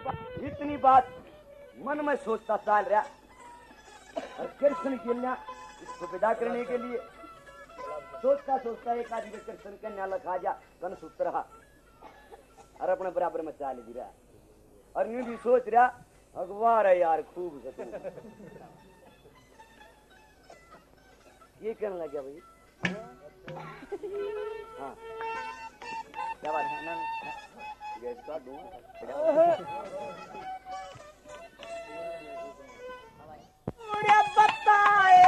इतनी बात मन में सोचता चाल रहा और कृष्ण कन्या इसको विदा करने के लिए सोचता सोचता एक आदमी कृष्ण कन्या लखा जा गन सूत्र रहा और अपने बराबर में चाल गिरा और यूं भी सोच रहा अखबार है यार खूब ये कहने लग गया भाई। हाँ क्या बात है ना गैस का बताए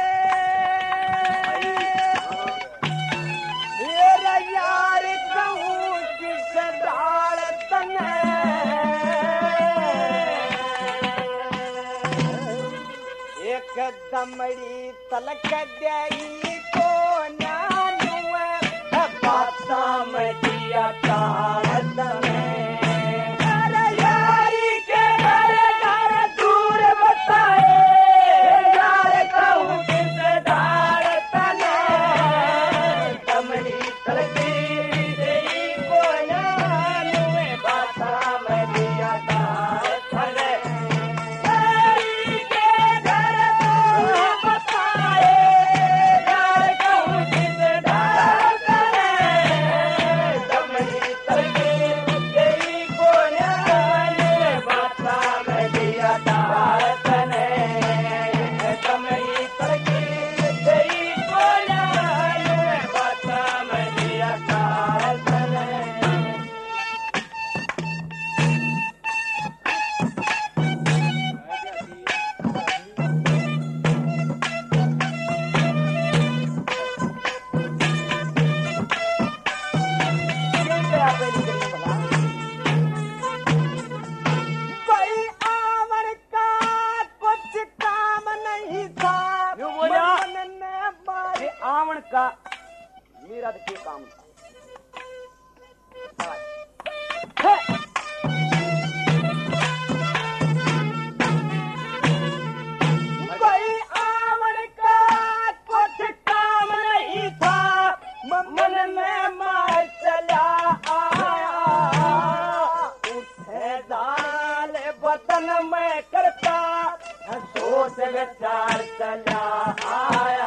मेरा यार कहूँ किस डाल तने एक दमड़ी तलक दई को नानुआ बाता में दिया टाल तने का मेरा तो काम था कोई आवन का कुछ काम नहीं था मन में मार चला आया उठे दाल बतन में करता सोच विचार चला आया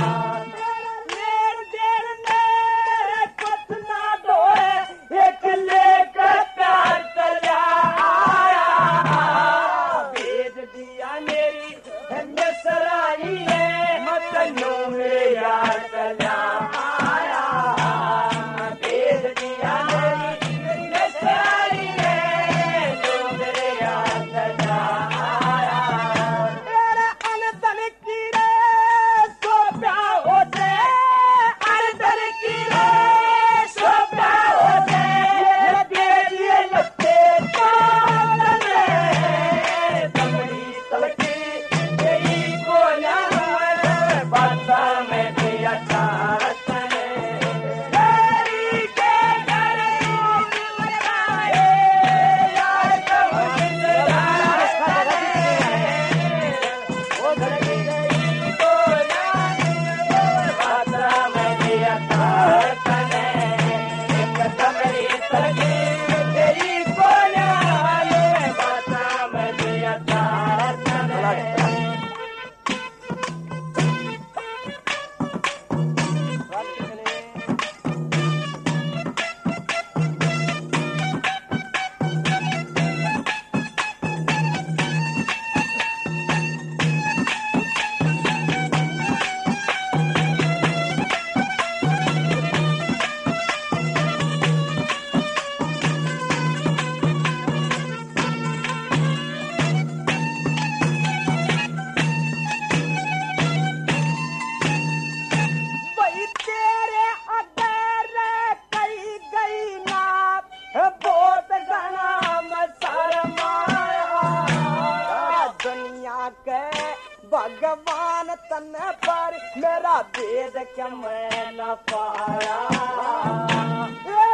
भगवान तन पर मेरा भेद क्या मैं न पाया